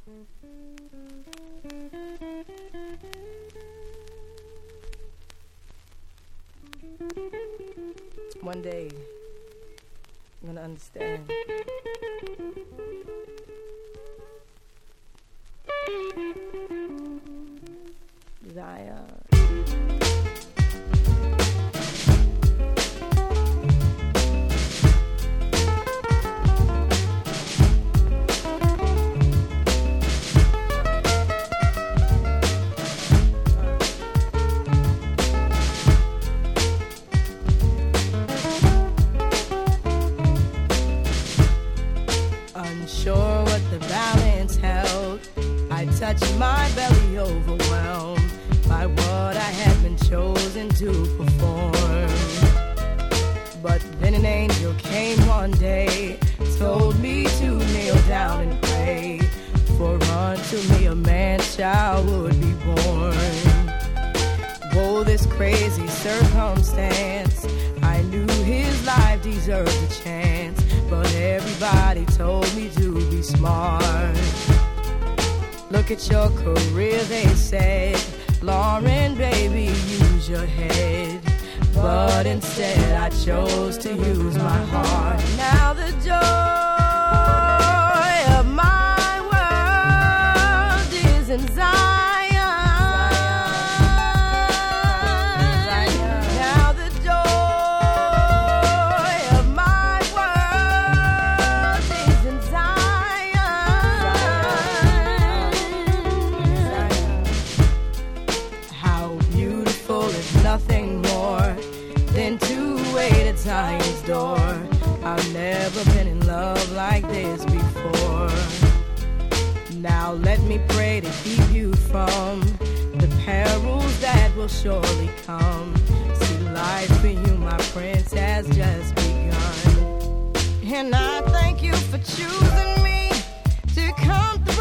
One day, I'm gonna understand. Desire. Unsure what the balance held, I touched my belly, overwhelmed by what I had been chosen to perform. But then an angel came one day, told me to kneel down and pray, for unto me a man-child would be born. Whoa, this crazy circumstance, I knew his life deserved a chance, but everybody told me to be smart. Look at your career, they said, Lauren, baby, use your head. But instead I chose to use my heart. Now the joy of my world is in Zion. Nothing more than to wait at Zion's door. I've never been in love like this before. Now let me pray to keep you from the perils that will surely come. See, life for you, my prince, has just begun. And I thank you for choosing me to come through.